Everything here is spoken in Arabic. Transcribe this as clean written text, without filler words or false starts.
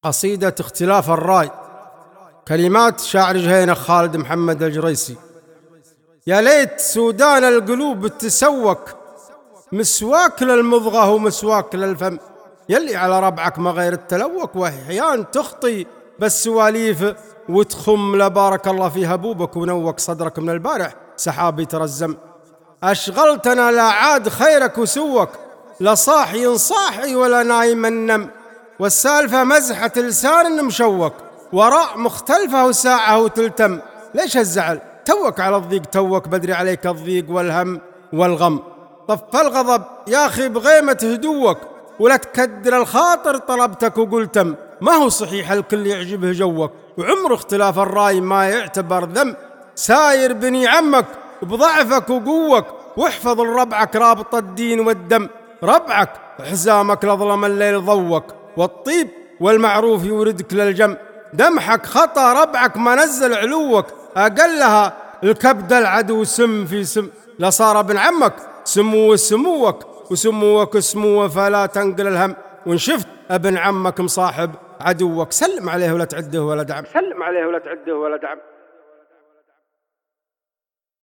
قصيدة اختلاف الرأي، كلمات شاعر جهينة خالد محمد الجريسي. يا ليت سودان القلوب تسوك، مسواك للمضغة ومسواك للفم، يلي على ربعك ما غير التلوك، واحيان تخطي بالسواليف وتخم، لبارك الله في هبوبك ونوك صدرك من البارح سحاب يترزم. أشغلتنا لا عاد خيرك وسوك، لا صاحي صاحي ولا نايم النم، والسالفة مزحة لسان مشوك، وراء مختلفة وساعة وتلتم. ليش الزعل؟ توك على الضيق، توك بدري عليك الضيق والهم والغم. طف الغضب يا أخي بغيمة هدوك، ولا تكدر الخاطر طلبتك وقلتم. ما هو صحيح الكل يعجبه جوك، وعمر اختلاف الرأي ما يعتبر ذم. ساير بني عمك بضعفك وقوك، واحفظ لربعك رابط الدين والدم. ربعك حزامك لظلم الليل ضوك، والطيب والمعروف يوردك للجم. دمحك خطى ربعك ما نزل علوك، أقلها الكبد العدو سم في سم. لصار ابن عمك سمو سموك، وسموك سموه فلا تنقل الهم. وان شفت ابن عمك مصاحب عدوك، سلم عليه ولا تعده ولا دعم، سلم عليه ولا تعده ولا دعم.